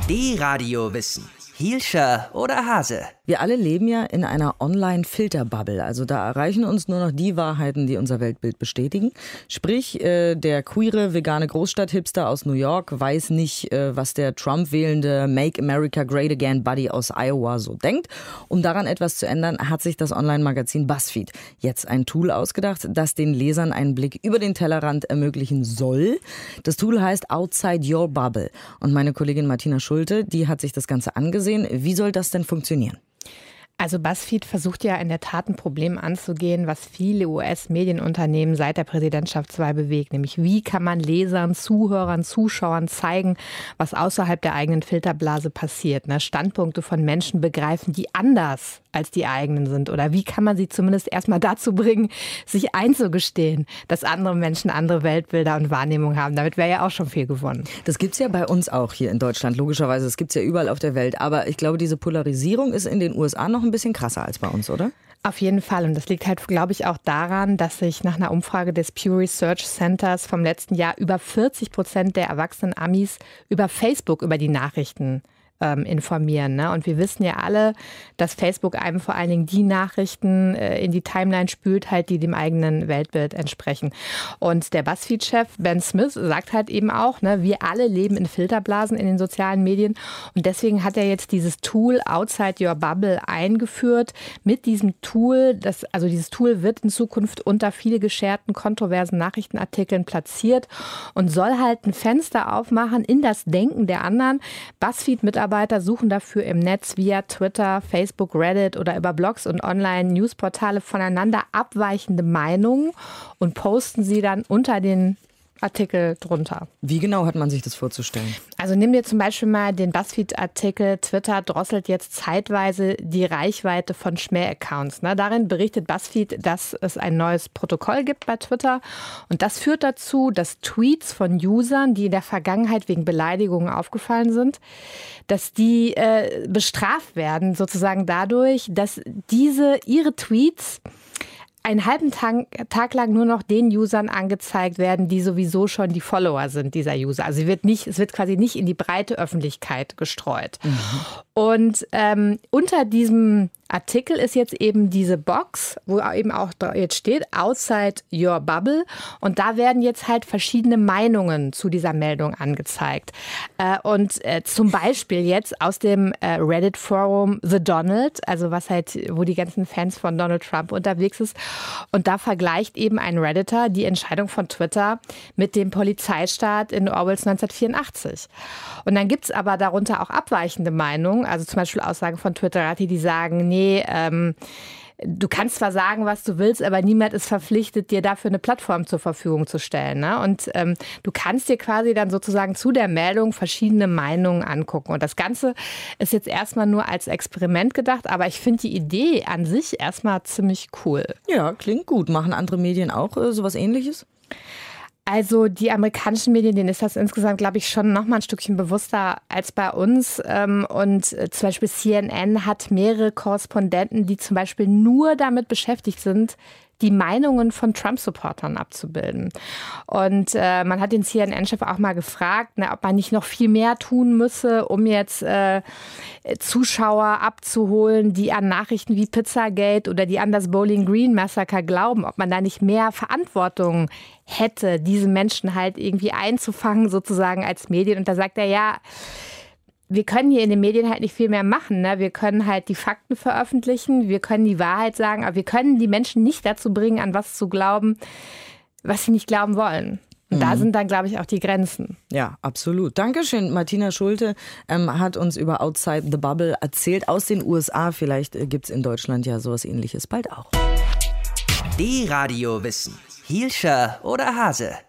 D-Radio Wissen. Hielscher oder Hase? Wir alle leben ja in einer Online-Filterbubble. Also da erreichen uns nur noch die Wahrheiten, die unser Weltbild bestätigen. Sprich, der queere, vegane Großstadt-Hipster aus New York weiß nicht, was der Trump-wählende Make America Great Again Buddy aus Iowa so denkt. Um daran etwas zu ändern, hat sich das Online-Magazin BuzzFeed jetzt ein Tool ausgedacht, das den Lesern einen Blick über den Tellerrand ermöglichen soll. Das Tool heißt Outside Your Bubble. Und meine Kollegin Martina Schulte, die hat sich das Ganze angesehen. Wie soll das denn funktionieren? Also BuzzFeed versucht ja in der Tat ein Problem anzugehen, was viele US-Medienunternehmen seit der Präsidentschaftswahl bewegt. Nämlich wie kann man Lesern, Zuhörern, Zuschauern zeigen, was außerhalb der eigenen Filterblase passiert. Standpunkte von Menschen begreifen, die anders als die eigenen sind. Oder wie kann man sie zumindest erstmal dazu bringen, sich einzugestehen, dass andere Menschen andere Weltbilder und Wahrnehmungen haben. Damit wäre ja auch schon viel gewonnen. Das gibt's ja bei uns auch hier in Deutschland, logischerweise. Das gibt's ja überall auf der Welt. Aber ich glaube, diese Polarisierung ist in den USA noch ein bisschen krasser als bei uns, oder? Auf jeden Fall. Und das liegt halt, glaube ich, auch daran, dass sich nach einer Umfrage des Pew Research Centers vom letzten Jahr über 40% der erwachsenen Amis über Facebook über die Nachrichten informieren. Und wir wissen ja alle, dass Facebook einem vor allen Dingen die Nachrichten in die Timeline spült, halt, die dem eigenen Weltbild entsprechen. Und der BuzzFeed-Chef Ben Smith sagt halt eben auch, wir alle leben in Filterblasen in den sozialen Medien. Und deswegen hat er jetzt dieses Tool Outside Your Bubble eingeführt. Mit diesem Tool, dieses Tool wird in Zukunft unter viele gescherten, kontroversen Nachrichtenartikeln platziert und soll halt ein Fenster aufmachen in das Denken der anderen. BuzzFeed-Mitarbeiter suchen dafür im Netz via Twitter, Facebook, Reddit oder über Blogs und Online-Newsportale voneinander abweichende Meinungen und posten sie dann unter den Artikel drunter. Wie genau hat man sich das vorzustellen? Also nimm dir zum Beispiel mal den BuzzFeed-Artikel Twitter drosselt jetzt zeitweise die Reichweite von Schmäh-Accounts. Darin berichtet BuzzFeed, dass es ein neues Protokoll gibt bei Twitter. Und das führt dazu, dass Tweets von Usern, die in der Vergangenheit wegen Beleidigungen aufgefallen sind, dass die bestraft werden, sozusagen dadurch, dass ihre Tweets einen halben Tag lang nur noch den Usern angezeigt werden, die sowieso schon die Follower sind dieser User. Also es wird quasi nicht in die breite Öffentlichkeit gestreut. Mhm. Und unter diesem Artikel ist jetzt eben diese Box, wo eben auch jetzt steht, Outside Your Bubble. Und da werden jetzt halt verschiedene Meinungen zu dieser Meldung angezeigt. Und zum Beispiel jetzt aus dem Reddit-Forum The Donald, also wo die ganzen Fans von Donald Trump unterwegs ist. Und da vergleicht eben ein Redditor die Entscheidung von Twitter mit dem Polizeistaat in Orwells 1984. Und dann gibt's aber darunter auch abweichende Meinungen, also zum Beispiel Aussagen von Twitterati, die sagen, du kannst zwar sagen, was du willst, aber niemand ist verpflichtet, dir dafür eine Plattform zur Verfügung zu stellen. Und du kannst dir quasi dann sozusagen zu der Meldung verschiedene Meinungen angucken. Und das Ganze ist jetzt erstmal nur als Experiment gedacht, aber ich finde die Idee an sich erstmal ziemlich cool. Ja, klingt gut. Machen andere Medien auch sowas Ähnliches? Also die amerikanischen Medien, denen ist das insgesamt, glaube ich, schon noch mal ein Stückchen bewusster als bei uns. Und zum Beispiel CNN hat mehrere Korrespondenten, die zum Beispiel nur damit beschäftigt sind, die Meinungen von Trump-Supportern abzubilden. Und man hat den CNN-Chef auch mal gefragt, ob man nicht noch viel mehr tun müsse, um jetzt Zuschauer abzuholen, die an Nachrichten wie Pizzagate oder die an das Bowling Green Massaker glauben, ob man da nicht mehr Verantwortung hätte, diese Menschen halt irgendwie einzufangen, sozusagen als Medien. Und da sagt er, ja, wir können hier in den Medien halt nicht viel mehr machen. Wir können halt die Fakten veröffentlichen, wir können die Wahrheit sagen, aber wir können die Menschen nicht dazu bringen, an was zu glauben, was sie nicht glauben wollen. Und da sind dann, glaube ich, auch die Grenzen. Ja, absolut. Dankeschön. Martina Schulte hat uns über Outside the Bubble erzählt aus den USA. Vielleicht gibt's in Deutschland ja sowas Ähnliches bald auch. D-Radio Wissen. Hielscher oder Hase?